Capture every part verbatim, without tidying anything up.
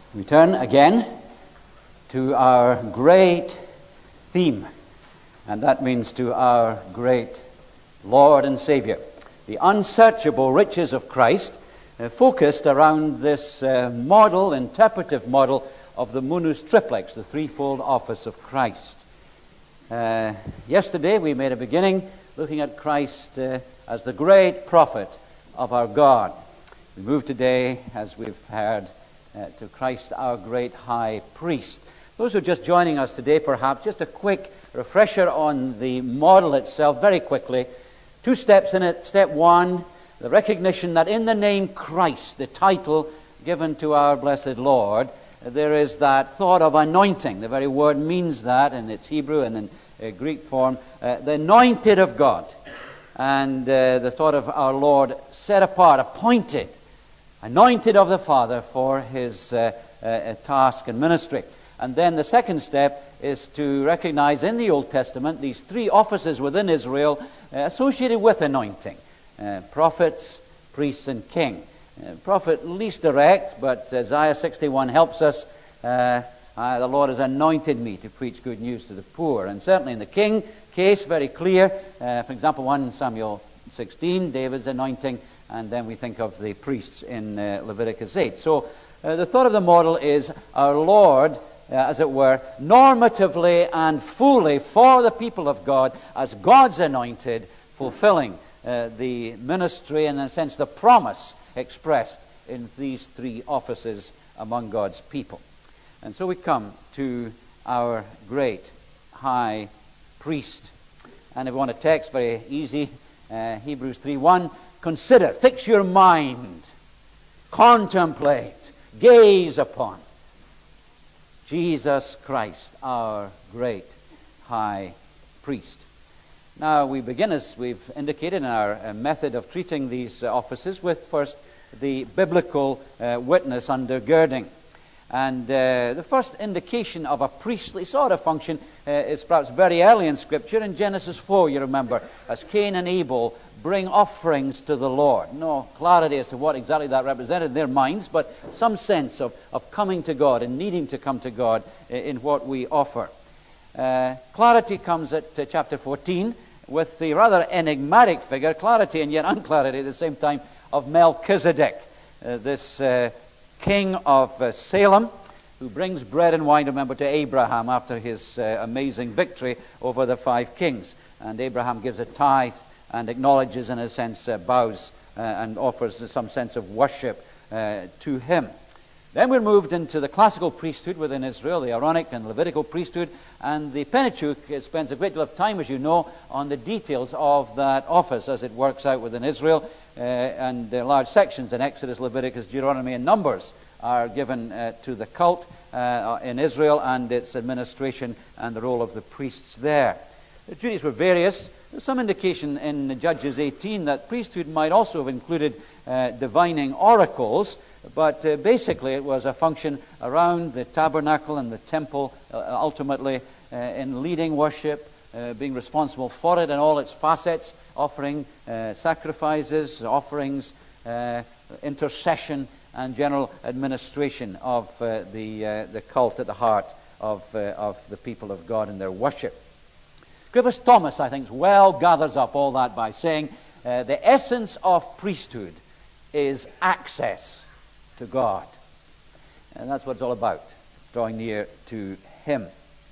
We turn again to our great theme, and that means to our great Lord and Savior. The unsearchable riches of Christ, uh, focused around this uh, model, interpretive model of the munus triplex, the threefold office of Christ. Uh, yesterday we made a beginning looking at Christ uh, as the great prophet of our God. We move today, as we've heard, uh, to Christ our great high priest. Those who are just joining us today, perhaps, just a quick refresher on the model itself, very quickly. Two steps in it. Step one, the recognition that in the name Christ, the title given to our blessed Lord, there is that thought of anointing. The very word means that in its Hebrew and in uh, Greek form, uh, the anointed of God. And uh, the thought of our Lord set apart, appointed, anointed of the Father for his uh, uh, task and ministry. And then the second step is to recognize in the Old Testament these three offices within Israel uh, associated with anointing. Uh, prophets, priests, and king. Uh, prophet least direct, but Isaiah sixty-one helps us. Uh, uh, the Lord has anointed me to preach good news to the poor. And certainly in the king case, very clear. Uh, for example, First Samuel sixteen, David's anointing. And then we think of the priests in uh, Leviticus eight. So uh, the thought of the model is our Lord, uh, as it were, normatively and fully for the people of God as God's anointed, fulfilling uh, the ministry and, in a sense, the promise expressed in these three offices among God's people. And so we come to our great high priest. And if we want a text, very easy, uh, Hebrews three one. Consider, fix your mind, contemplate, gaze upon Jesus Christ, our great high priest. Now, we begin, as we've indicated in our uh, method of treating these uh, offices, with first the biblical uh, witness undergirding. And uh, the first indication of a priestly sort of function uh, is perhaps very early in Scripture, in Genesis four, you remember, as Cain and Abel bring offerings to the Lord. No clarity as to what exactly that represented in their minds, but some sense of, of coming to God and needing to come to God in what we offer. Uh, clarity comes at uh, chapter fourteen with the rather enigmatic figure, clarity and yet unclarity at the same time, of Melchizedek, uh, this uh, king of uh, Salem, who brings bread and wine, remember, to Abraham after his uh, amazing victory over the five kings. And Abraham gives a tithe and acknowledges, in a sense, uh, bows uh, and offers some sense of worship uh, to him. Then we're moved into the classical priesthood within Israel, the Aaronic and Levitical priesthood, and the Pentateuch spends a great deal of time, as you know, on the details of that office as it works out within Israel, uh, and uh, large sections in Exodus, Leviticus, Deuteronomy, and Numbers are given uh, to the cult uh, in Israel and its administration and the role of the priests there. The duties were various. There's some indication in Judges eighteen that priesthood might also have included uh, divining oracles, but uh, basically it was a function around the tabernacle and the temple, uh, ultimately uh, in leading worship, uh, being responsible for it in all its facets, offering uh, sacrifices, offerings, uh, intercession, and general administration of uh, the uh, the cult at the heart of uh, of the people of God in their worship. Griffiths Thomas, I think, well gathers up all that by saying uh, the essence of priesthood is access to God. And that's what it's all about, drawing near to Him.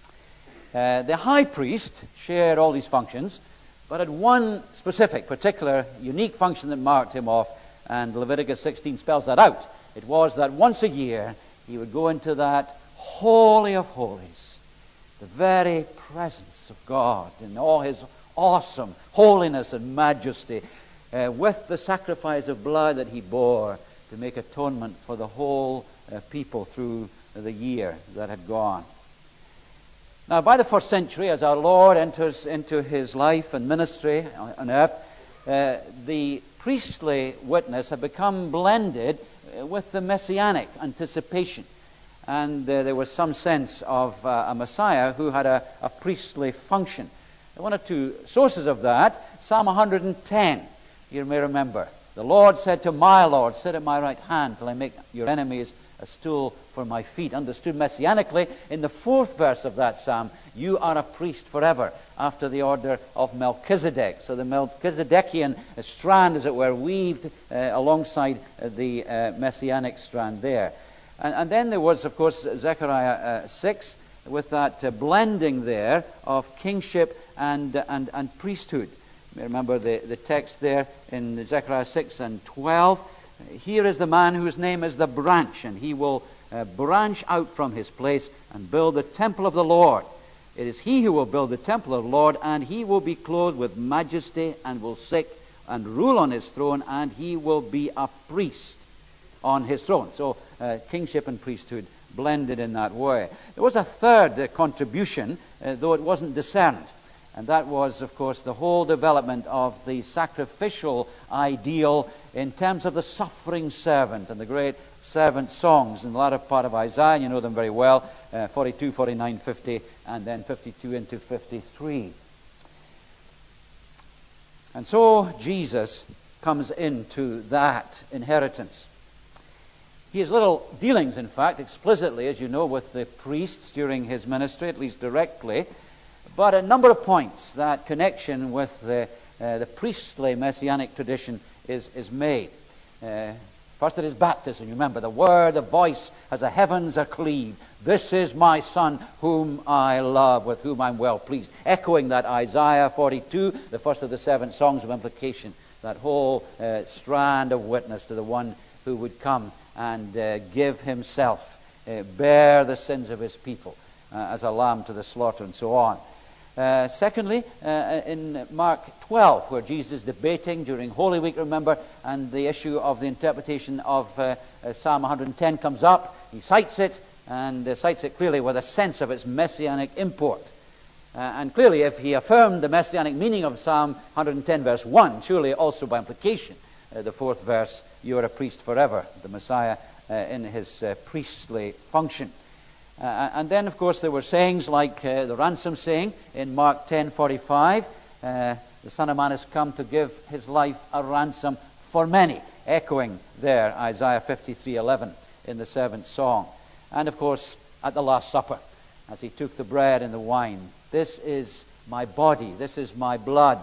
Uh, the high priest shared all these functions, but had one specific, particular, unique function that marked him off, and Leviticus sixteen spells that out. It was that once a year he would go into that Holy of Holies, the very presence of God in all His awesome holiness and majesty, uh, with the sacrifice of blood that He bore to make atonement for the whole uh, people through the year that had gone. Now, by the first century, as our Lord enters into His life and ministry on earth, uh, the priestly witness had become blended with the messianic anticipation. And uh, there was some sense of uh, a Messiah who had a, a priestly function. One or two sources of that, Psalm one hundred ten, you may remember. The Lord said to my Lord, sit at my right hand till I make your enemies a stool for my feet. Understood messianically, in the fourth verse of that psalm, you are a priest forever, after the order of Melchizedek. So the Melchizedekian strand, as it were, weaved uh, alongside uh, the uh, messianic strand there. And, and then there was, of course, Zechariah uh, six, with that uh, blending there of kingship and, uh, and, and priesthood. You may remember the, the text there in Zechariah six and twelve. Here is the man whose name is the branch, and he will uh, branch out from his place and build the temple of the Lord. It is he who will build the temple of the Lord, and he will be clothed with majesty and will sit and rule on his throne, and he will be a priest on his throne. So uh, kingship and priesthood blended in that way. There was a third uh, contribution, uh, though it wasn't discerned. And that was, of course, the whole development of the sacrificial ideal in terms of the suffering servant and the great servant songs in the latter part of Isaiah. You know them very well, uh, forty-two, forty-nine, fifty, and then fifty-two into fifty-three. And so Jesus comes into that inheritance. He has little dealings, in fact, explicitly, as you know, with the priests during his ministry, at least directly. But a number of points, that connection with the, uh, the priestly messianic tradition is, is made. Uh, first, it is baptism. You remember, the word, the voice, as the heavens are cleaved. This is my Son, whom I love, with whom I'm well pleased. Echoing that Isaiah forty-two, the first of the seven songs of implication. That whole uh, strand of witness to the one who would come and uh, give himself, uh, bear the sins of his people uh, as a lamb to the slaughter, and so on. Uh, secondly, uh, in Mark twelve, where Jesus is debating during Holy Week, remember, and the issue of the interpretation of uh, uh, Psalm one hundred ten comes up, he cites it, and uh, cites it clearly with a sense of its messianic import. Uh, and clearly, if he affirmed the messianic meaning of Psalm one hundred ten, verse one, surely also by implication, uh, the fourth verse, you are a priest forever, the Messiah uh, in his uh, priestly function. Uh, and then, of course, there were sayings like uh, the ransom saying in Mark ten forty-five, uh, the Son of Man has come to give his life a ransom for many, echoing there Isaiah fifty-three eleven in the seventh song. And, of course, at the Last Supper, as he took the bread and the wine, this is my body, this is my blood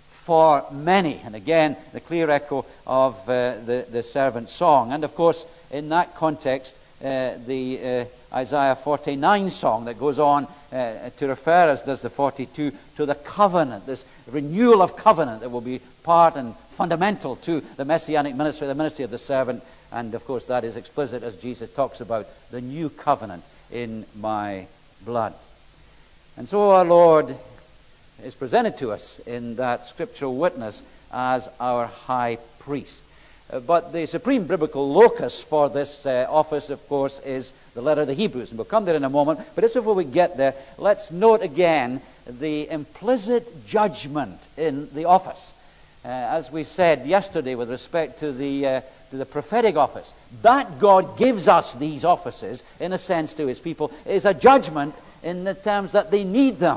for many. And again, the clear echo of uh, the, the servant song. And, of course, in that context, uh, the uh, Isaiah forty-nine song that goes on uh, to refer, as does the forty-two, to the covenant, this renewal of covenant that will be part and fundamental to the messianic ministry, the ministry of the servant. And, of course, that is explicit as Jesus talks about the new covenant in my blood. And so our Lord is presented to us in that scriptural witness as our high priest. Uh, but the supreme biblical locus for this uh, office, of course, is the letter of the Hebrews. And we'll come there in a moment. But just before we get there, let's note again the implicit judgment in the office. Uh, as we said yesterday with respect to the, uh, to the prophetic office, that God gives us these offices, in a sense, to his people, is a judgment in the terms that they need them.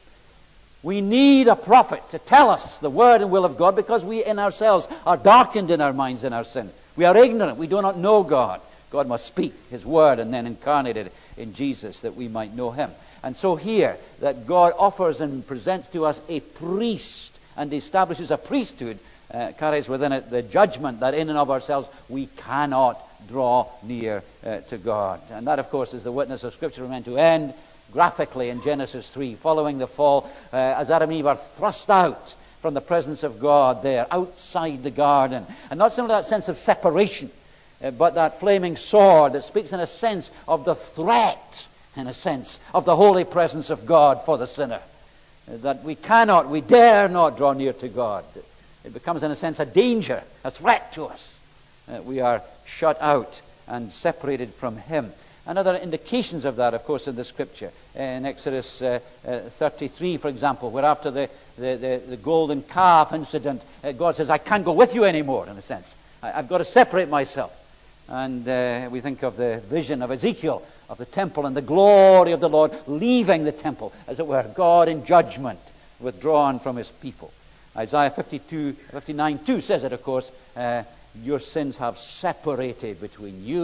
We need a prophet to tell us the word and will of God, because we in ourselves are darkened in our minds in our sin. We are ignorant. We do not know God. God must speak his word and then incarnate it in Jesus that we might know him. And so here, that God offers and presents to us a priest and establishes a priesthood, uh, carries within it the judgment that in and of ourselves we cannot draw near uh, to God. And that, of course, is the witness of Scripture meant to end graphically in Genesis three, following the fall, uh, as Adam and Eve are thrust out from the presence of God there, outside the garden. And not simply that sense of separation, uh, but that flaming sword that speaks in a sense of the threat, in a sense, of the holy presence of God for the sinner. Uh, that we cannot, we dare not draw near to God. It becomes, in a sense, a danger, a threat to us. Uh, we are shut out and separated from him. And other indications of that, of course, in the Scripture. In Exodus uh, uh, thirty-three, for example, where after the, the, the, the golden calf incident, uh, God says, I can't go with you anymore, in a sense. I, I've got to separate myself. And uh, we think of the vision of Ezekiel, of the temple and the glory of the Lord leaving the temple, as it were, God in judgment, withdrawn from his people. Isaiah fifty-two, fifty-nine two says it, of course, uh, your sins have separated between you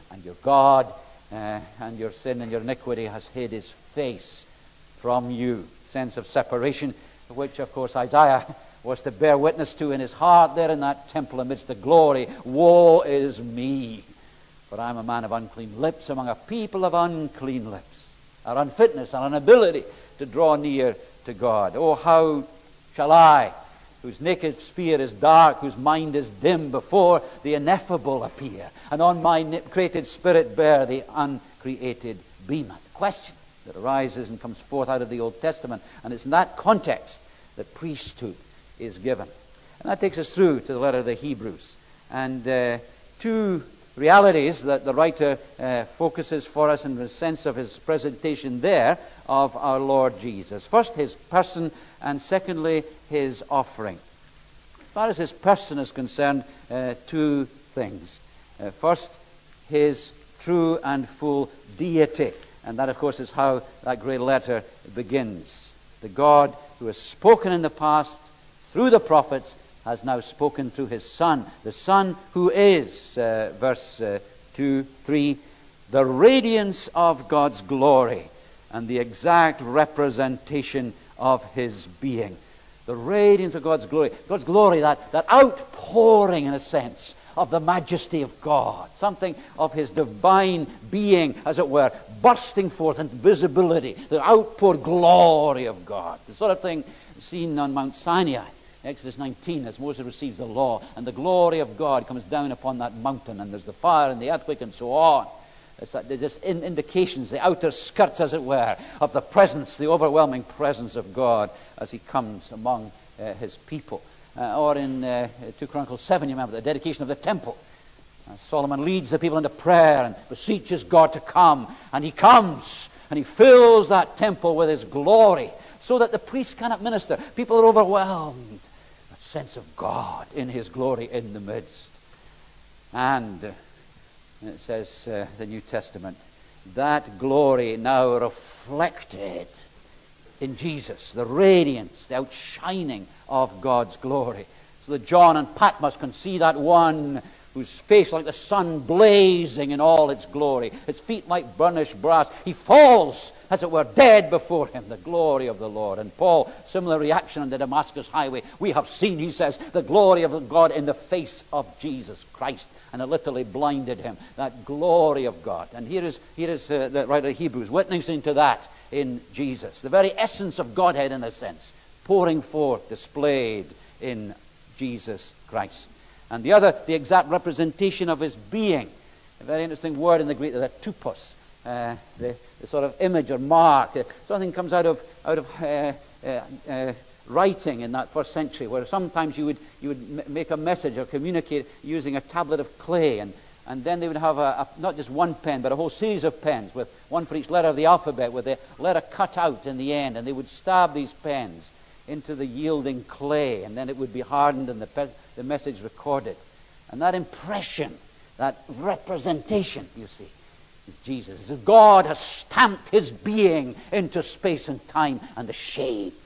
and your God, uh, and your sin and your iniquity has hid his face from you. Sense of separation, which, of course, Isaiah was to bear witness to in his heart there in that temple amidst the glory. Woe is me, for I am a man of unclean lips among a people of unclean lips. Our unfitness, our inability to draw near to God. Oh, how shall I, whose naked sphere is dark, whose mind is dim, before the ineffable appear, and on my created spirit bear the uncreated beam? That's a question that arises and comes forth out of the Old Testament, and it's in that context that priesthood is given. And that takes us through to the letter of the Hebrews. And uh, two realities that the writer uh, focuses for us in the sense of his presentation there of our Lord Jesus. First, his person, and secondly, his offering. As far as his person is concerned, uh, two things. Uh, first, his true and full deity. And that, of course, is how that great letter begins. The God who has spoken in the past through the prophets has now spoken through his Son. The Son who is, uh, verse uh, two, three, the radiance of God's glory and the exact representation of his being. The radiance of God's glory. God's glory, that, that outpouring, in a sense, of the majesty of God. Something of his divine being, as it were, bursting forth in visibility. The outpoured glory of God. The sort of thing seen on Mount Sinai, Exodus nineteen, as Moses receives the law, and the glory of God comes down upon that mountain, and there's the fire and the earthquake and so on. It's that, there's just in indications, the outer skirts, as it were, of the presence, the overwhelming presence of God as he comes among uh, his people. Uh, or in uh, two Chronicles seven, you remember the dedication of the temple. Uh, Solomon leads the people into prayer and beseeches God to come, and he comes, and he fills that temple with his glory, so that the priests cannot minister. People are overwhelmed. A sense of God in his glory in the midst. And uh, it says, uh, the New Testament, that glory now reflected in Jesus, the radiance, the outshining of God's glory. So that John and Patmos can see that one whose face like the sun blazing in all its glory, his feet like burnished brass. He falls, as it were, dead before him, the glory of the Lord. And Paul, similar reaction on the Damascus highway. We have seen, he says, the glory of God in the face of Jesus Christ. And it literally blinded him, that glory of God. And here is, here is uh, the writer of Hebrews witnessing to that in Jesus. The very essence of Godhead, in a sense, pouring forth, displayed in Jesus Christ. And the other, the exact representation of his being. A very interesting word in the Greek, the tupos, uh, the, the sort of image or mark. Uh, something comes out of out of uh, uh, uh, writing in that first century, where sometimes you would you would m- make a message or communicate using a tablet of clay, and and then they would have a, a not just one pen, but a whole series of pens, with one for each letter of the alphabet, with the letter cut out in the end, and they would stab these pens into the yielding clay, and then it would be hardened and the, pe- the message recorded. And that impression, that representation, you see, is Jesus. God has stamped his being into space and time, and the shape,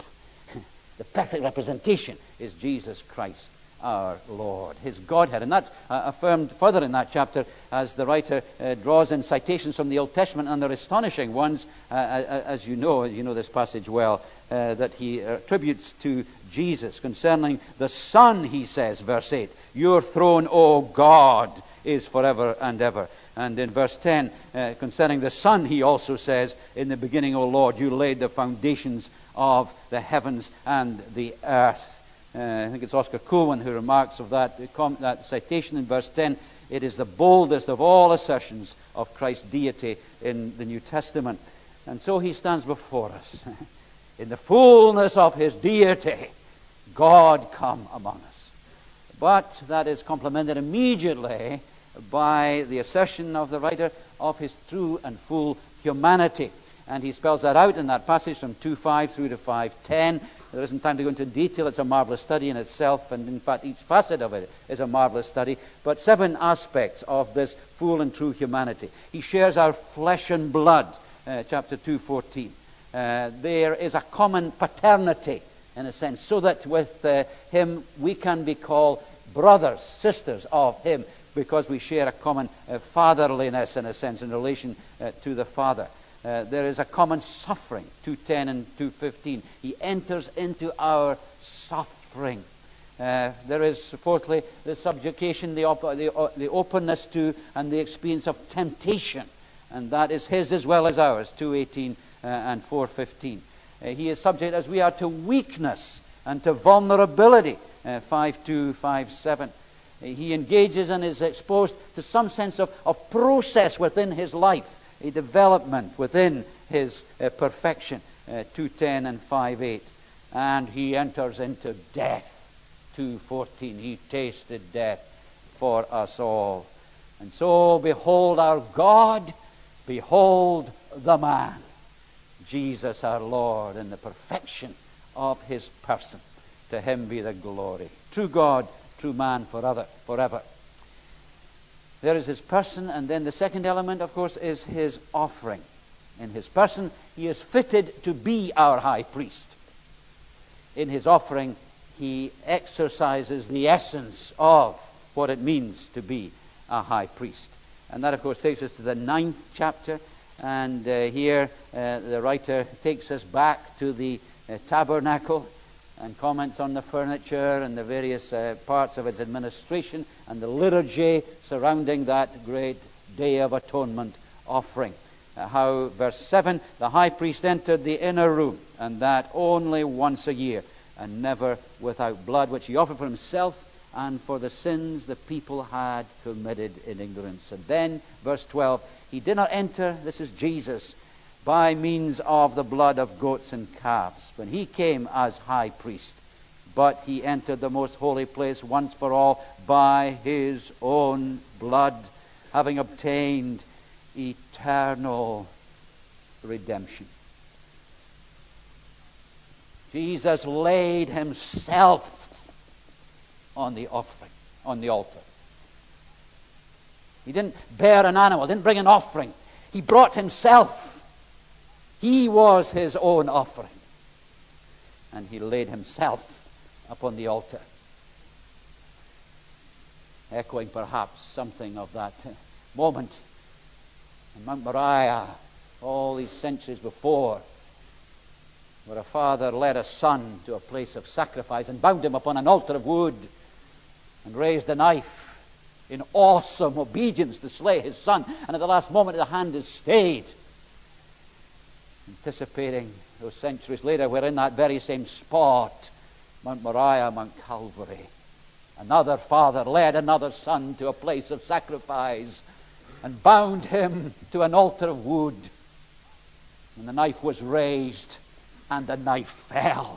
the perfect representation, is Jesus Christ our Lord, his Godhead. And that's uh, affirmed further in that chapter as the writer uh, draws in citations from the Old Testament, and they're astonishing ones, uh, as you know, you know this passage well, uh, that he attributes to Jesus concerning the Son. He says, verse eight, your throne, O God, is forever and ever. And in verse ten, uh, concerning the Son, he also says, in the beginning, O Lord, you laid the foundations of the heavens and the earth. Uh, I think it's Oscar Cowan who remarks of that, that citation in verse ten. It is the boldest of all assertions of Christ's deity in the New Testament. And so he stands before us. In the fullness of his deity, God come among us. But that is complemented immediately by the assertion of the writer of his true and full humanity. And he spells that out in that passage from two five through to five ten. There isn't time to go into detail. It's a marvelous study in itself, and in fact each facet of it is a marvelous study. But seven aspects of this full and true humanity. He shares our flesh and blood, uh, chapter two fourteen. Uh, there is a common paternity, in a sense, so that with uh, him we can be called brothers, sisters of him. because we share a common uh, fatherliness, in a sense, in relation uh, to the Father. Uh, there is a common suffering, two ten and two fifteen. He enters into our suffering. Uh, there is, fourthly, the subjugation, the, op- the, uh, the openness to and the experience of temptation. And that is his as well as ours, two eighteen uh, and four fifteen. Uh, he is subject, as we are, to weakness and to vulnerability, uh, five two, five seven. Uh, he engages and is exposed to some sense of, of process within his life, a development within his uh, perfection, uh, two ten and five eight. And he enters into death, two fourteen. He tasted death for us all. And so, behold our God, behold the man, Jesus our Lord, in the perfection of his person. To him be the glory. True God, true man forever. forever. There is his person, and then the second element, of course, is his offering. In his person, he is fitted to be our high priest. In his offering, he exercises the essence of what it means to be a high priest. And that, of course, takes us to the ninth chapter. And uh, here uh, the writer takes us back to the uh, tabernacle and comments on the furniture and the various uh, parts of its administration and the liturgy surrounding that great Day of Atonement offering. Uh, how, verse seven, the high priest entered the inner room, and that only once a year, and never without blood, which he offered for himself and for the sins the people had committed in ignorance. And then, verse twelve, he did not enter, this is Jesus, by means of the blood of goats and calves, when he came as high priest, but he entered the most holy place once for all by his own blood, having obtained eternal redemption. Jesus laid himself on the offering, on the altar. He didn't bear an animal, didn't bring an offering. He brought himself. He was his own offering. And he laid himself upon the altar. Echoing perhaps something of that moment in Mount Moriah, all these centuries before, where a father led a son to a place of sacrifice and bound him upon an altar of wood and raised a knife in awesome obedience to slay his son. And at the last moment the hand is stayed, anticipating those centuries later, where in that very same spot, Mount Moriah, Mount Calvary, another father led another son to a place of sacrifice and bound him to an altar of wood. And the knife was raised, and the knife fell.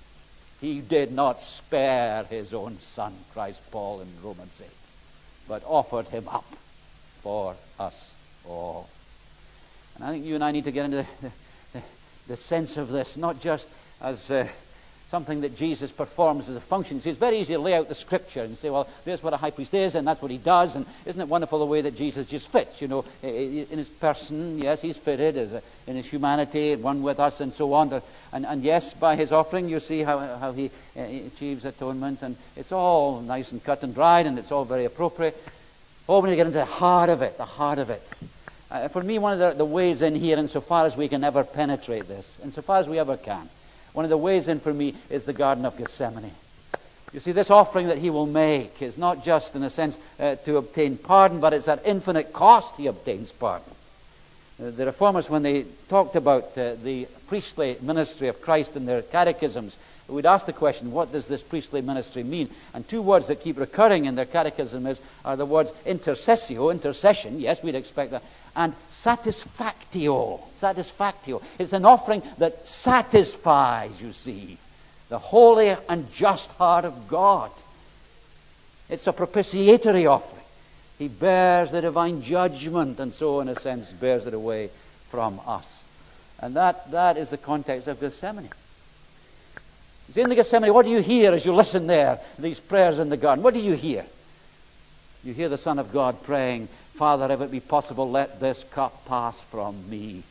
He did not spare his own son, cries Paul in Romans eight, but offered him up for us all. And I think you and I need to get into the, the, the sense of this, not just as uh, something that Jesus performs as a function. See, it's very easy to lay out the scripture and say, well, there's what a high priest is, and that's what he does, and isn't it wonderful the way that Jesus just fits, you know, in his person. Yes, he's fitted as a, in his humanity, one with us, and so on. And, and yes, by his offering, you see how, how he uh, achieves atonement, and it's all nice and cut and dried, and it's all very appropriate. Oh, we need to get into the heart of it, the heart of it. Uh, for me, one of the, the ways in here, insofar as we can ever penetrate this, insofar as we ever can, one of the ways in for me is the Garden of Gethsemane. You see, this offering that he will make is not just, in a sense, uh, to obtain pardon, but it's at infinite cost he obtains pardon. Uh, the Reformers, when they talked about uh, the priestly ministry of Christ in their catechisms, we'd ask the question, what does this priestly ministry mean? And two words that keep recurring in their catechism is, are the words intercessio, intercession, yes, we'd expect that, and satisfactio, satisfactio. It's an offering that satisfies, you see, the holy and just heart of God. It's a propitiatory offering. He bears the divine judgment, and so, in a sense, bears it away from us. And that, that is the context of Gethsemane. You see, in the Gethsemane, what do you hear as you listen there, these prayers in the garden? What do you hear? You hear the Son of God praying, Father, if it be possible, let this cup pass from me.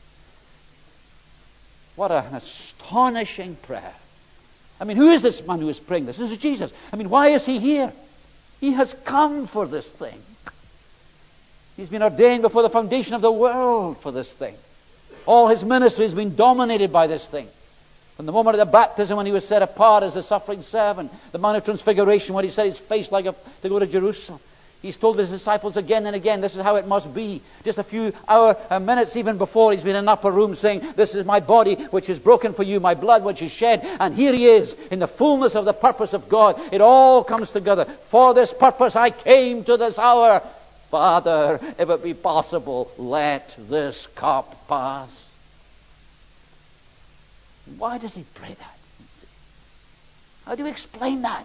What an astonishing prayer. I mean, who is this man who is praying this? This is Jesus. I mean, why is he here? He has come for this thing. He's been ordained before the foundation of the world for this thing. All his ministry has been dominated by this thing. From the moment of the baptism when he was set apart as a suffering servant, the Mount of Transfiguration when he set his face like a, to go to Jerusalem. He's told his disciples again and again, this is how it must be. Just a few hour, uh, minutes even before, he's been in an upper room saying, this is my body which is broken for you, my blood which is shed. And here he is in the fullness of the purpose of God. It all comes together. For this purpose I came to this hour. Father, if it be possible, let this cup pass. Why does he pray that? How do you explain that?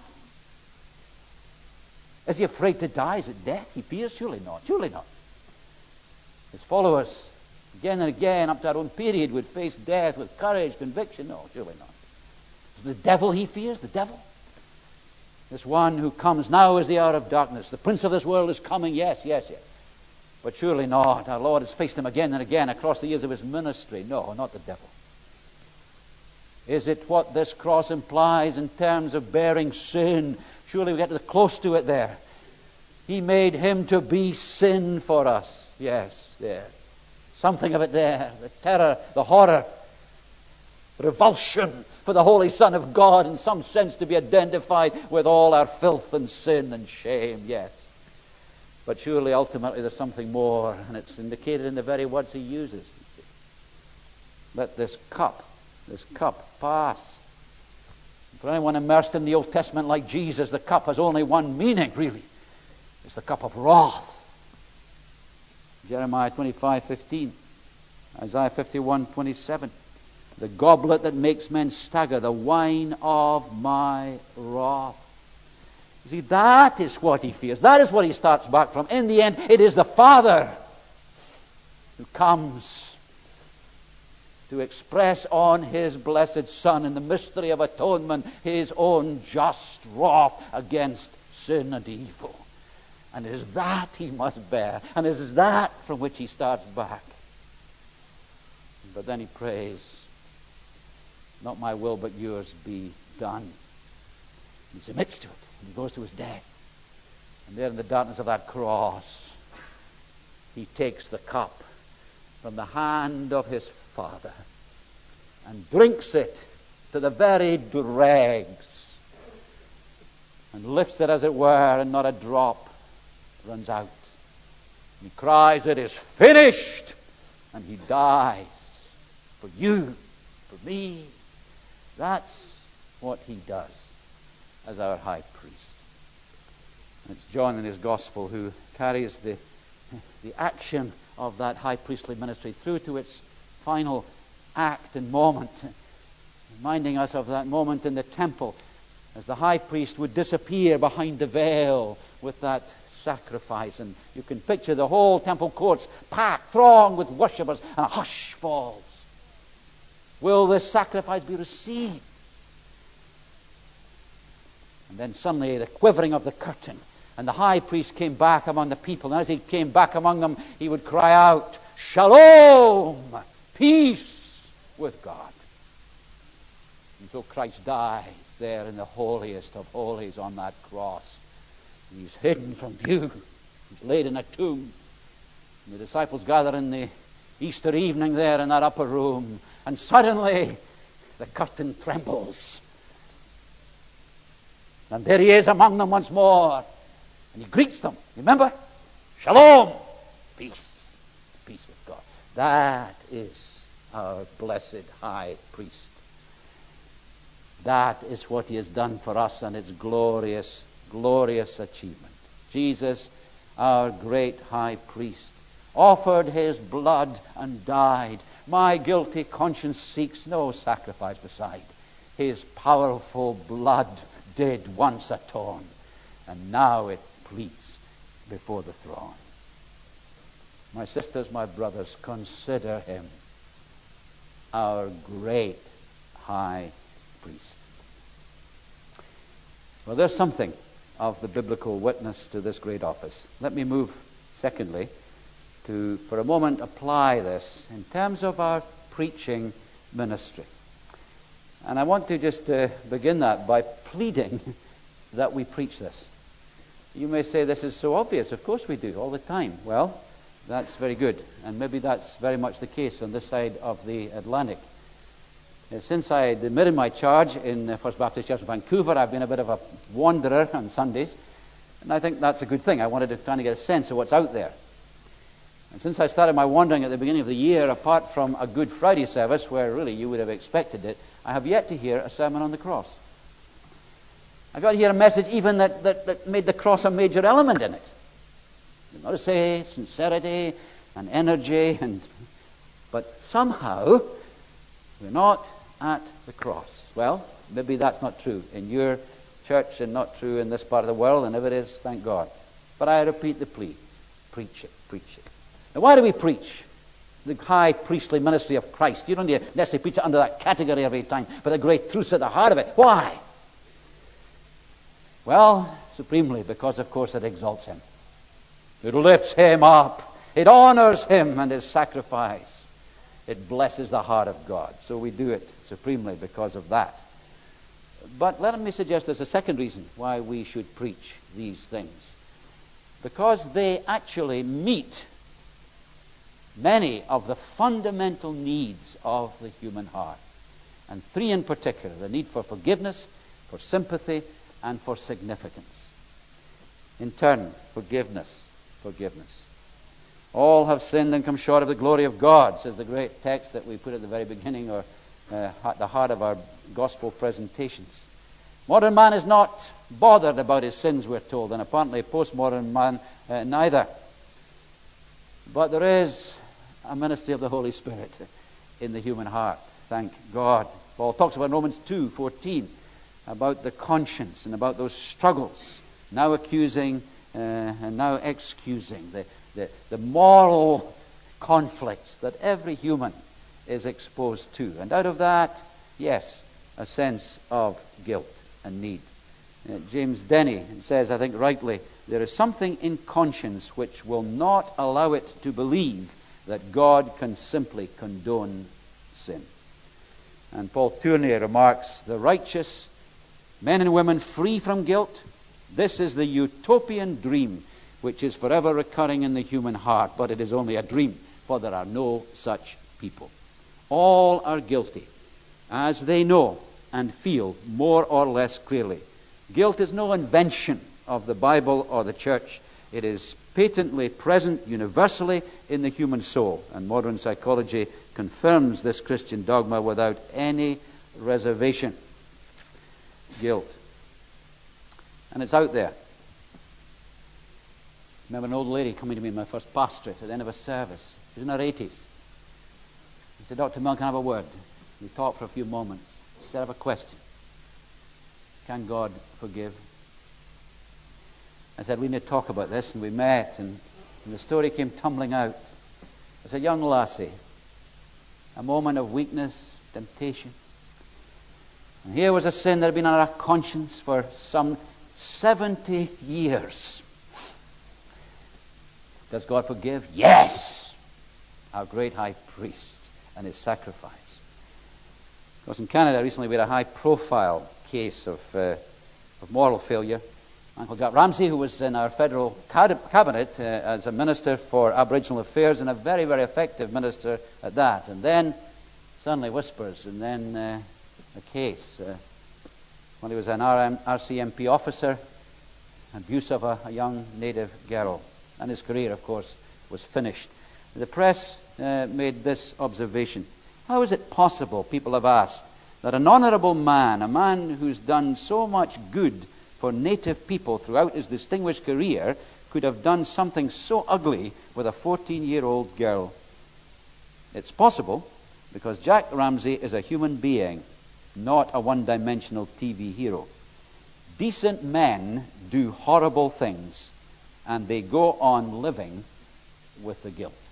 Is he afraid to die? Is it death he fears? Surely not. Surely not. His followers, again and again, up to our own period, would face death with courage, conviction. No, surely not. Is it the devil he fears? The devil? This one who comes now is the hour of darkness. The prince of this world is coming. Yes, yes, yes. But surely not. Our Lord has faced him again and again across the years of his ministry. No, not the devil. Is it what this cross implies in terms of bearing sin? Surely we get close to it there. He made him to be sin for us. Yes, there. Something of it there. The terror, the horror, the revulsion for the Holy Son of God, in some sense to be identified with all our filth and sin and shame. Yes. But surely ultimately there's something more, and it's indicated in the very words he uses. Let this cup, this cup pass. For anyone immersed in the Old Testament like Jesus, the cup has only one meaning, really. It's the cup of wrath. Jeremiah twenty-five fifteen, Isaiah fifty-one twenty-seven. The goblet that makes men stagger, the wine of my wrath. You see, that is what he fears. That is what he starts back from. In the end, it is the Father who comes to express on his blessed Son in the mystery of atonement his own just wrath against sin and evil. And it is that he must bear. And it is that from which he starts back. But then he prays, not my will but yours be done. He submits to it. And he goes to his death. And there in the darkness of that cross, he takes the cup from the hand of his Father and drinks it to the very dregs and lifts it, as it were, and not a drop runs out. He cries, it is finished, and he dies for you, for me. That's what he does as our high priest. And it's John in his gospel who carries the, the action of that high priestly ministry through to its final act and moment, reminding us of that moment in the temple as the high priest would disappear behind the veil with that sacrifice. And you can picture the whole temple courts packed, thronged with worshippers, and a hush falls. Will this sacrifice be received? And then suddenly the quivering of the curtain, and the high priest came back among the people, and as he came back among them, he would cry out, Shalom, peace with God. And so Christ dies there in the holiest of holies on that cross. He's hidden from view. He's laid in a tomb. And the disciples gather in the Easter evening there in that upper room, and suddenly the curtain trembles. And there he is among them once more. And he greets them. Remember? Shalom. Peace. Peace with God. That is our blessed high priest. That is what he has done for us, and it's glorious, glorious achievement. Jesus, our great high priest, offered his blood and died. My guilty conscience seeks no sacrifice beside. His powerful blood did once atone, and now it pleads before the throne. My sisters, my brothers, consider him our great high priest. Well, there's something of the biblical witness to this great office. Let me move, secondly, to, for a moment, apply this in terms of our preaching ministry. And I want to just uh, begin that by pleading that we preach this. You may say this is so obvious. Of course we do, all the time. Well, that's very good. And maybe that's very much the case on this side of the Atlantic. Uh, Since I admitted my charge in uh, First Baptist Church in Vancouver, I've been a bit of a wanderer on Sundays. And I think that's a good thing. I wanted to try to get a sense of what's out there. And since I started my wandering at the beginning of the year, apart from a Good Friday service, where really you would have expected it, I have yet to hear a sermon on the cross. I got to hear a message even that, that, that made the cross a major element in it. You've got to say sincerity and energy, and but somehow we're not at the cross. Well, maybe that's not true in your church and not true in this part of the world, and if it is, thank God. But I repeat the plea. Preach it, preach it. Now, why do we preach the high priestly ministry of Christ? You don't necessarily preach it under that category every time, but the great truths at the heart of it. Why? Well, supremely because, of course, it exalts him. It lifts him up. It honors him and his sacrifice. It blesses the heart of God. So we do it supremely because of that. But let me suggest there's a second reason why we should preach these things. Because they actually meet many of the fundamental needs of the human heart. And three in particular: the need for forgiveness, for sympathy, and for significance. In turn, forgiveness, forgiveness. All have sinned and come short of the glory of God, says the great text that we put at the very beginning, or uh, at the heart of our gospel presentations. Modern man is not bothered about his sins, we're told, and apparently postmodern man uh, neither. But there is a ministry of the Holy Spirit in the human heart, thank God. Paul talks about Romans two fourteen, about the conscience and about those struggles, now accusing uh, and now excusing, the, the, the moral conflicts that every human is exposed to. And out of that, yes, a sense of guilt and need. Uh, James Denny says, I think rightly, there is something in conscience which will not allow it to believe that God can simply condone sin. And Paul Tournier remarks, the righteous, men and women free from guilt, this is the utopian dream which is forever recurring in the human heart, but it is only a dream, for there are no such people. All are guilty, as they know and feel more or less clearly. Guilt is no invention of the Bible or the church. It is patently present universally in the human soul, and modern psychology confirms this Christian dogma without any reservation. Guilt. And it's out there. I remember an old lady coming to me in my first pastorate at the end of a service. She was in her eighties. She said, Doctor Milne, can I have a word? We talked for a few moments. She said, I have a question. Can God forgive? I said, we need to talk about this, and we met, and, and the story came tumbling out. As a young lassie, a moment of weakness, temptation. And here was a sin that had been on her conscience for some seventy years. Does God forgive? Yes! Our great high priest and his sacrifice. Of course, in Canada recently we had a high-profile case of, uh, of moral failure. Uncle Jack Ramsey, who was in our federal cabinet uh, as a minister for Aboriginal affairs, and a very, very effective minister at that. And then suddenly whispers, and then uh, a case. Uh, when he was an R C M P officer, abuse of a, a young native girl. And his career, of course, was finished. The press uh, made this observation. How is it possible, people have asked, that an honorable man, a man who's done so much good for native people throughout his distinguished career, could have done something so ugly with a fourteen-year-old girl? It's possible because Jack Ramsey is a human being, not a one-dimensional T V hero. Decent men do horrible things, and they go on living with the guilt.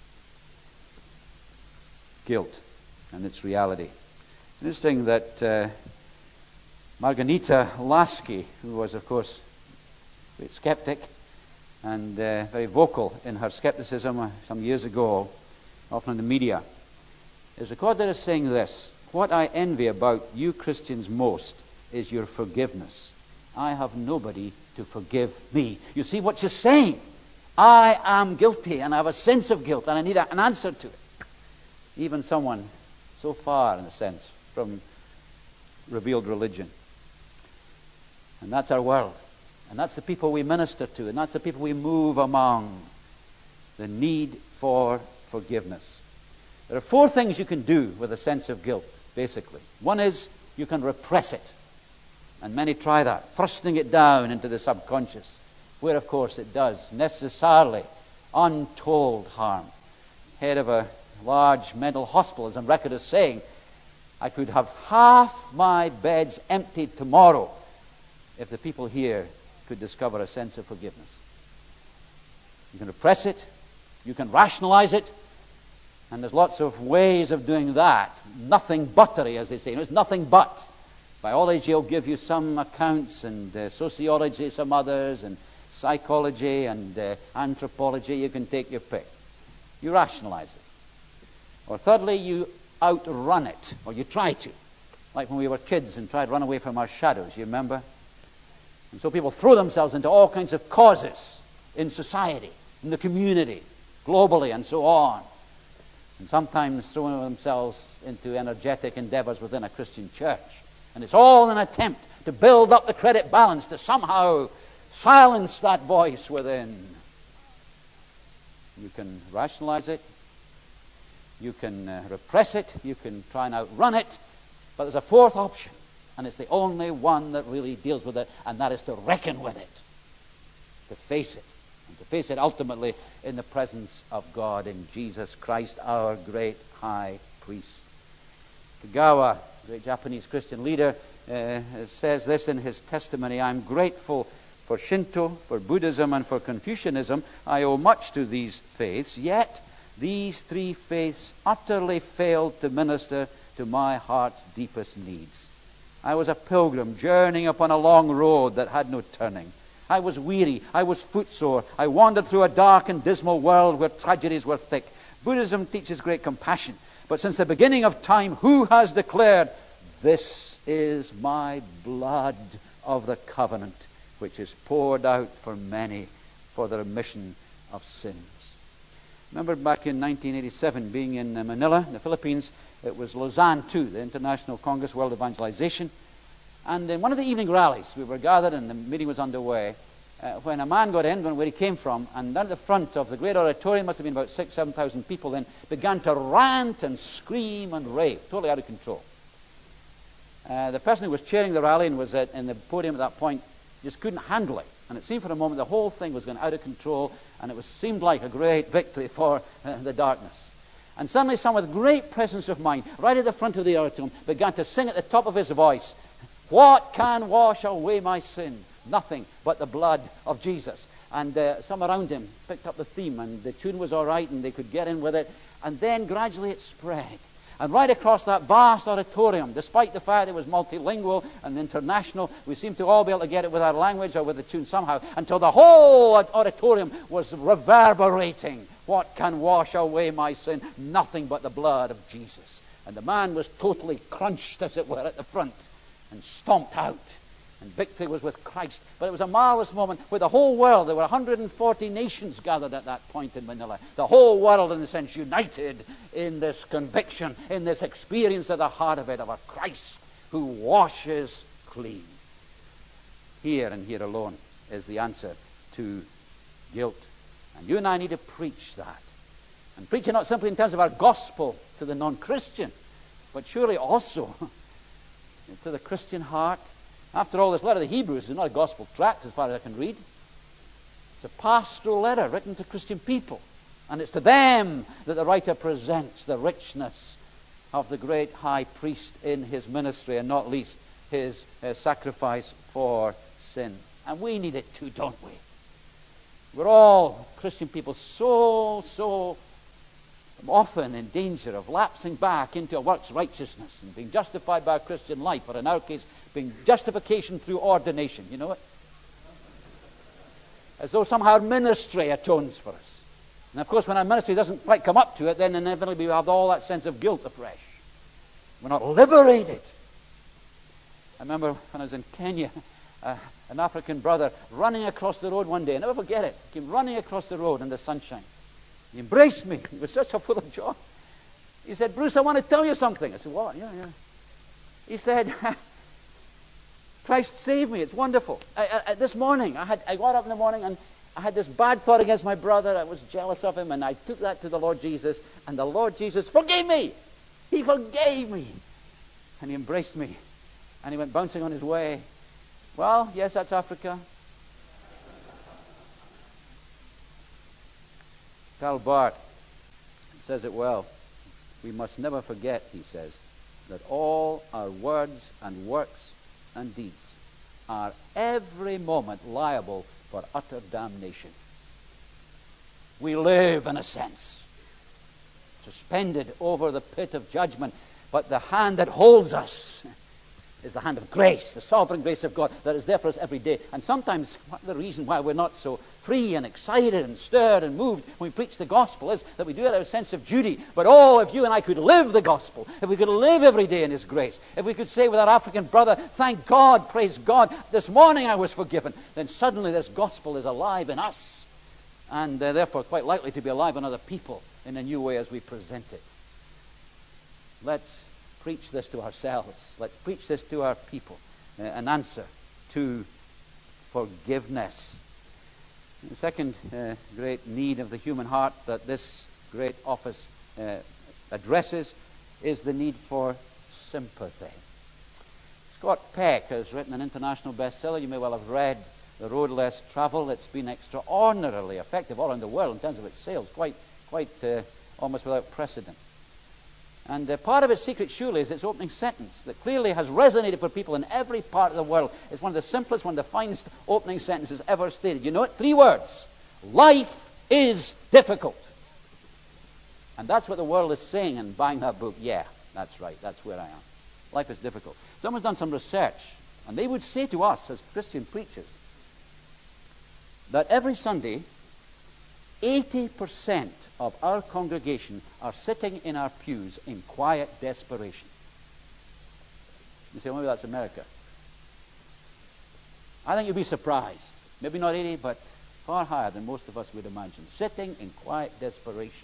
Guilt and its reality. Interesting that uh, Margarita Lasky, who was, of course, a great skeptic and uh, very vocal in her skepticism uh, some years ago, often in the media, is recorded as saying this: what I envy about you Christians most is your forgiveness. I have nobody to forgive me. You see what she's saying? I am guilty, and I have a sense of guilt, and I need a, an answer to it. Even someone so far, in a sense, from revealed religion. And that's our world. And that's the people we minister to, and that's the people we move among. The need for forgiveness. There are four things you can do with a sense of guilt, basically. One is you can repress it. And many try that, thrusting it down into the subconscious, where, of course, it does necessarily untold harm. Head of a large mental hospital, as I'm record as saying, I could have half my beds emptied tomorrow if the people here could discover a sense of forgiveness. You can repress it, you can rationalize it, and there's lots of ways of doing that. Nothing buttery, as they say. It's nothing but. Biology will give you some accounts, and uh, sociology some others, and psychology and uh, anthropology. You can take your pick. You rationalize it. Or thirdly, you outrun it, or you try to. Like when we were kids and tried to run away from our shadows, you remember? And so people throw themselves into all kinds of causes in society, in the community, globally, and so on. And sometimes throwing themselves into energetic endeavors within a Christian church. And it's all an attempt to build up the credit balance, to somehow silence that voice within. You can rationalize it. You can uh, repress it. You can try and outrun it. But there's a fourth option. And it's the only one that really deals with it. And that is to reckon with it. To face it. And to face it ultimately in the presence of God in Jesus Christ, our great high priest. Kagawa, great Japanese Christian leader, uh, says this in his testimony: I'm grateful for Shinto, for Buddhism, and for Confucianism. I owe much to these faiths, yet these three faiths utterly failed to minister to my heart's deepest needs. I was a pilgrim journeying upon a long road that had no turning. I was weary, I was footsore, I wandered through a dark and dismal world where tragedies were thick. Buddhism teaches great compassion, but since the beginning of time, who has declared, this is my blood of the covenant, which is poured out for many for the remission of sins. Remember back in nineteen eighty-seven, being in Manila, the Philippines, it was Lausanne two, the International Congress World Evangelization. And in one of the evening rallies, we were gathered and the meeting was underway, uh, when a man got in, where he came from, and down at the front of the great auditorium, must have been about six, seven thousand people then, began to rant and scream and rave, totally out of control. Uh, the person who was chairing the rally and was at, in the podium at that point just couldn't handle it. And it seemed for a moment the whole thing was going out of control, and it was seemed like a great victory for uh, the darkness. And suddenly someone with great presence of mind, right at the front of the auditorium, began to sing at the top of his voice, what can wash away my sin? Nothing but the blood of Jesus. And uh, some around him picked up the theme, and the tune was all right, and they could get in with it. And then gradually it spread. And right across that vast auditorium, despite the fact it was multilingual and international, we seemed to all be able to get it with our language or with the tune somehow, until the whole auditorium was reverberating. What can wash away my sin? Nothing but the blood of Jesus. And the man was totally crunched, as it were, at the front and stomped out. And victory was with Christ. But it was a marvelous moment where the whole world, there were one hundred forty nations gathered at that point in Manila. The whole world, in a sense, united in this conviction, in this experience at the heart of it, of a Christ who washes clean. Here and here alone is the answer to guilt. And you and I need to preach that. And preach it not simply in terms of our gospel to the non-Christian, but surely also to the Christian heart. After all, this letter of the Hebrews is not a gospel tract as far as I can read. It's a pastoral letter written to Christian people. And it's to them that the writer presents the richness of the great high priest in his ministry, and not least his uh, sacrifice for sin. And we need it too, don't we? We're all, Christian people, so, so often in danger of lapsing back into a works righteousness and being justified by a Christian life, or in our case, being justification through ordination. You know it? As though somehow ministry atones for us. And of course, when our ministry doesn't quite come up to it, then inevitably we have all that sense of guilt afresh. We're not liberated. I remember when I was in Kenya, uh, an African brother running across the road one day. I'll never forget it. He came running across the road in the sunshine. He embraced me. He was such a full of joy. He said, "Bruce, I want to tell you something." I said, "What?" "Yeah, yeah." He said, "Christ saved me. It's wonderful. I, I, this morning, I, had, I got up in the morning and I had this bad thought against my brother. I was jealous of him, and I took that to the Lord Jesus, and the Lord Jesus forgave me. He forgave me." And he embraced me, and he went bouncing on his way. Well, yes, that's Africa. Karl Barth says it well. We must never forget, he says, that all our words and works and deeds are every moment liable for utter damnation. We live, in a sense, suspended over the pit of judgment, but the hand that holds us is the hand of grace, the sovereign grace of God that is there for us every day. And sometimes the reason why we're not so free and excited and stirred and moved when we preach the gospel is that we do it out of a sense of duty. But oh, if you and I could live the gospel, if we could live every day in his grace, if we could say with our African brother, "Thank God, praise God, this morning I was forgiven," then suddenly this gospel is alive in us, and uh, therefore quite likely to be alive in other people in a new way as we present it. Let's preach this to ourselves. Let's preach this to our people. Uh, an answer to forgiveness. The second uh, great need of the human heart that this great office uh, addresses is the need for sympathy. Scott Peck has written an international bestseller. You may well have read The Road Less Traveled. It's been extraordinarily effective all around the world in terms of its sales, quite, quite uh, almost without precedent. And uh, part of its secret, surely, is its opening sentence that clearly has resonated for people in every part of the world. It's one of the simplest, one of the finest opening sentences ever stated. You know it? Three words. Life is difficult. And that's what the world is saying in buying that book. Yeah, that's right. That's where I am. Life is difficult. Someone's done some research, and they would say to us as Christian preachers that every Sunday, eighty percent of our congregation are sitting in our pews in quiet desperation. You say, well, maybe that's America. I think you'd be surprised. Maybe not eighty, but far higher than most of us would imagine. Sitting in quiet desperation.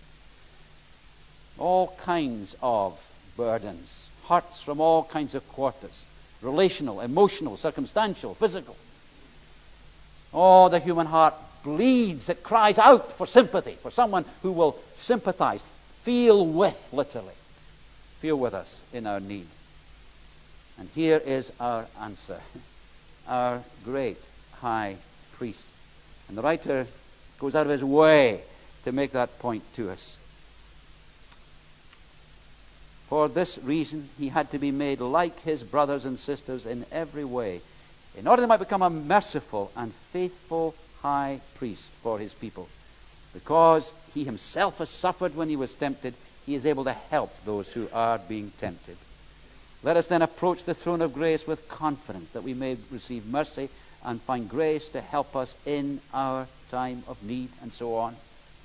All kinds of burdens. Hurts from all kinds of quarters. Relational, emotional, circumstantial, physical. Oh, the human heart bleeds, it cries out for sympathy, for someone who will sympathize, feel with, literally, feel with us in our need. And here is our answer, our great high priest. And the writer goes out of his way to make that point to us. For this reason, he had to be made like his brothers and sisters in every way, in order that he might become a merciful and faithful high priest for his people. Because he himself has suffered when he was tempted, he is able to help those who are being tempted. Let us then approach the throne of grace with confidence, that we may receive mercy and find grace to help us in our time of need, and so on.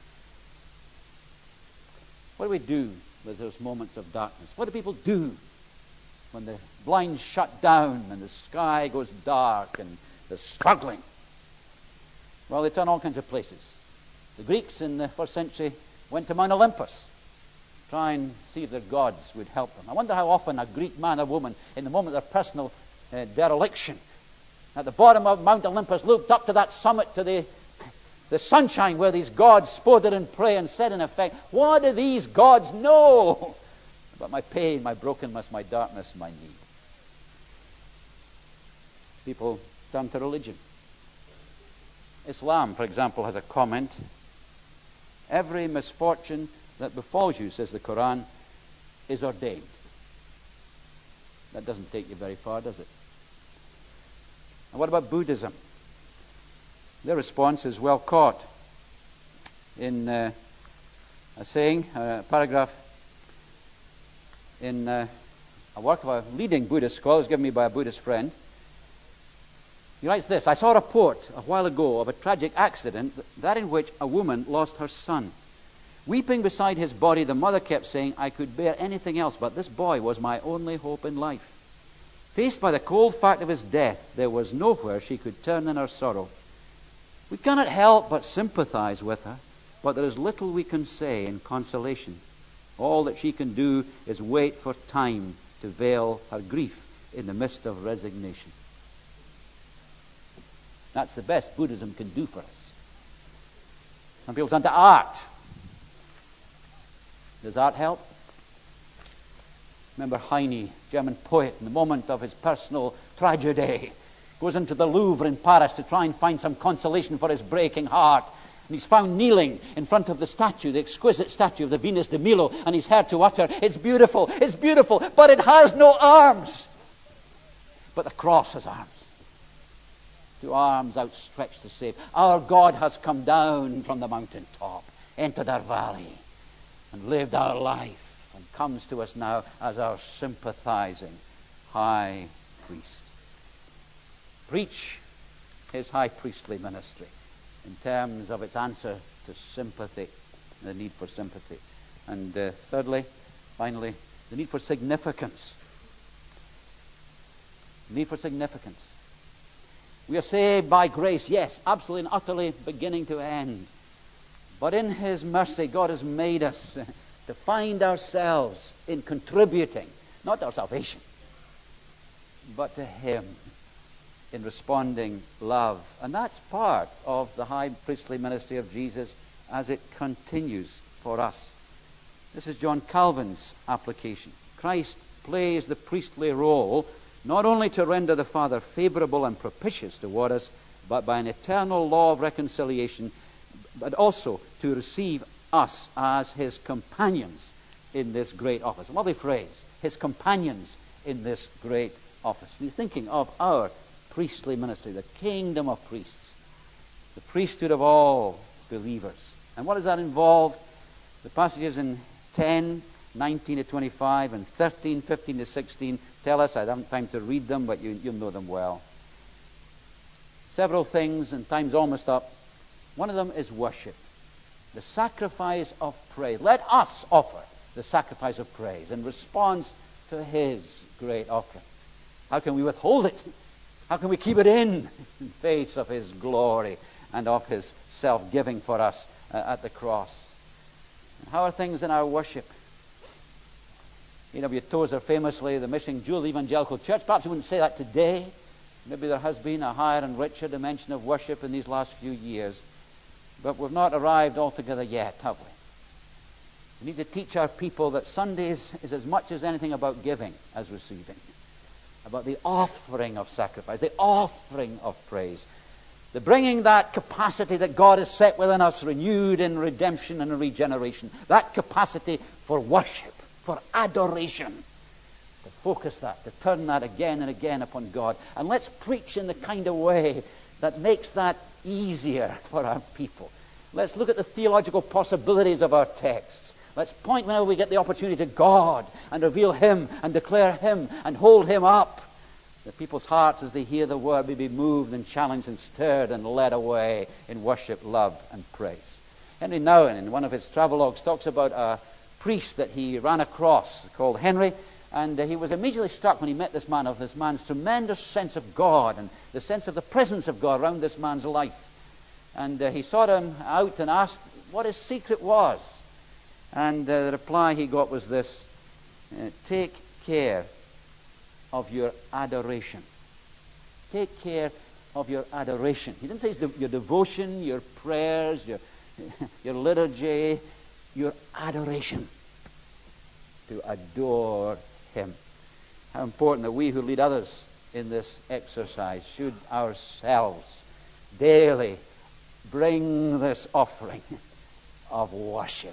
What do we do with those moments of darkness? What do people do when the blinds shut down and the sky goes dark and they're struggling? Well, they turn all kinds of places. The Greeks in the first century went to Mount Olympus, try and see if their gods would help them. I wonder how often a Greek man or woman, in the moment of their personal uh, dereliction, at the bottom of Mount Olympus, looked up to that summit, to the, the sunshine where these gods spoke in prayer and said, in effect, what do these gods know about my pain, my brokenness, my darkness, my need? People turn to religion. Islam, for example, has a comment. Every misfortune that befalls you, says the Quran, is ordained. That doesn't take you very far, does it? And what about Buddhism? Their response is well caught in uh, a saying, a paragraph in uh, a work of a leading Buddhist scholar, given me by a Buddhist friend. He writes this: I saw a report a while ago of a tragic accident, that in which a woman lost her son. Weeping beside his body, the mother kept saying, I could bear anything else, but this boy was my only hope in life. Faced by the cold fact of his death, there was nowhere she could turn in her sorrow. We cannot help but sympathize with her, but there is little we can say in consolation. All that she can do is wait for time to veil her grief in the mist of resignation. That's the best Buddhism can do for us. Some people turn to art. Does art help? Remember Heine, German poet, in the moment of his personal tragedy, goes into the Louvre in Paris to try and find some consolation for his breaking heart. And he's found kneeling in front of the statue, the exquisite statue of the Venus de Milo, and he's heard to utter, "It's beautiful, it's beautiful, but it has no arms." But the cross has arms. Two arms outstretched to save. Our God has come down from the mountain top, entered our valley, and lived our life, and comes to us now as our sympathizing high priest. Preach his high priestly ministry in terms of its answer to sympathy, the need for sympathy. And uh, thirdly, finally, the need for significance. The need for significance. We are saved by grace, yes, absolutely and utterly, beginning to end. But in his mercy, God has made us to find ourselves in contributing, not to our salvation, but to him, in responding love. And that's part of the high priestly ministry of Jesus as it continues for us. This is John Calvin's application. Christ plays the priestly role not only to render the Father favorable and propitious toward us, but by an eternal law of reconciliation, but also to receive us as his companions in this great office. A lovely phrase, his companions in this great office. And he's thinking of our priestly ministry, the kingdom of priests, the priesthood of all believers. And what does that involve? The passages in ten, nineteen to twenty-five, and thirteen, fifteen to sixteen tell us. I haven't time to read them, but you, you'll know them well. Several things, and time's almost up. One of them is worship, the sacrifice of praise. Let us offer the sacrifice of praise in response to his great offering. How can we withhold it? How can we keep it in in face of his glory and of his self-giving for us uh, at the cross? And how are things in our worship? E W Tozer famously, the missing jewel of the evangelical church. Perhaps we wouldn't say that today. Maybe there has been a higher and richer dimension of worship in these last few years. But we've not arrived altogether yet, have we? We need to teach our people that Sundays is as much as anything about giving as receiving. About the offering of sacrifice, the offering of praise. The bringing that capacity that God has set within us, renewed in redemption and regeneration. That capacity for worship, for adoration. To focus that, to turn that again and again upon God. And let's preach in the kind of way that makes that easier for our people. Let's look at the theological possibilities of our texts. Let's point whenever we get the opportunity to God and reveal him and declare him and hold him up. The people's hearts, as they hear the word, may be moved and challenged and stirred and led away in worship, love, and praise. Henry Nouwen, in one of his travelogues, talks about a priest that he ran across called Henry, and uh, he was immediately struck when he met this man of this man's tremendous sense of God and the sense of the presence of God around this man's life. And uh, he sought him out and asked what his secret was. And uh, the reply he got was this: uh, take care of your adoration. Take care of your adoration. He didn't say it's the, your devotion, your prayers, your, your liturgy, your adoration. To adore him. How important that we who lead others in this exercise should ourselves daily bring this offering of worship.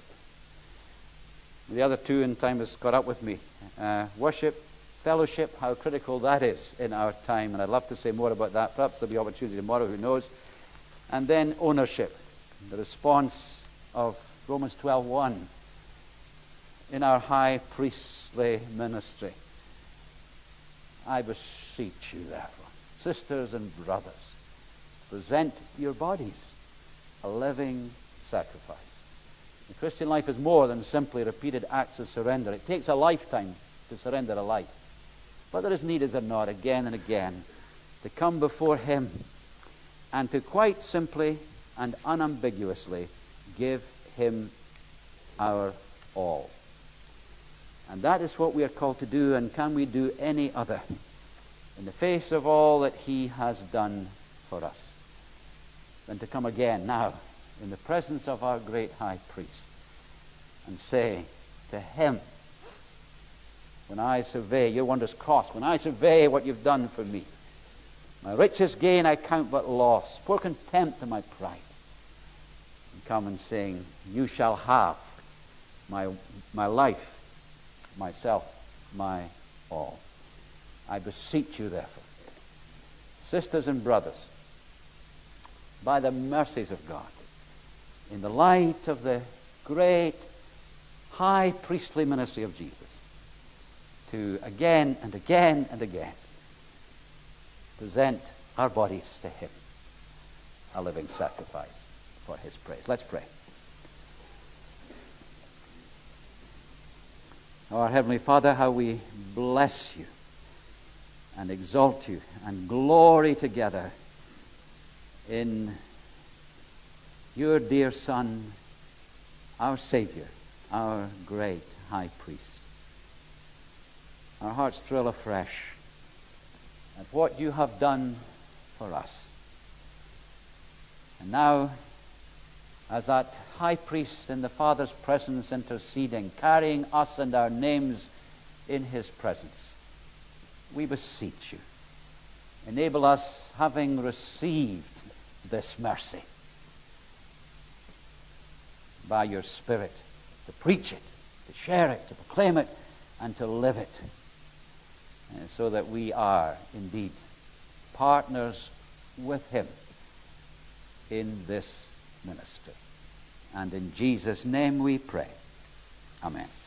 The other two in time has caught up with me. Uh, worship, fellowship, how critical that is in our time. And I'd love to say more about that. Perhaps there'll be opportunity tomorrow, who knows. And then ownership, the response of Romans twelve one in our high priestly ministry. I beseech you, therefore, sisters and brothers, present your bodies a living sacrifice. The Christian life is more than simply repeated acts of surrender. It takes a lifetime to surrender a life. But there is need, is there not, again and again, to come before him and to quite simply and unambiguously give him our all. And that is what we are called to do, and can we do any other in the face of all that he has done for us than to come again now in the presence of our great high priest and say to him, when I survey your wondrous cross, when I survey what you've done for me, my richest gain I count but loss, pour contempt to my pride, and come and saying, you shall have my, my life, myself, my all. I beseech you, therefore, sisters and brothers, by the mercies of God, in the light of the great high priestly ministry of Jesus, to again and again and again present our bodies to him, a living sacrifice for his praise. Let's pray. Our Heavenly Father, how we bless you and exalt you and glory together in your dear Son, our Savior, our great high priest. Our hearts thrill afresh at what you have done for us. And now, as that high priest in the Father's presence interceding, carrying us and our names in his presence, we beseech you, enable us, having received this mercy, by your Spirit, to preach it, to share it, to proclaim it, and to live it, and so that we are indeed partners with him in this ministry. And in Jesus' name we pray. Amen.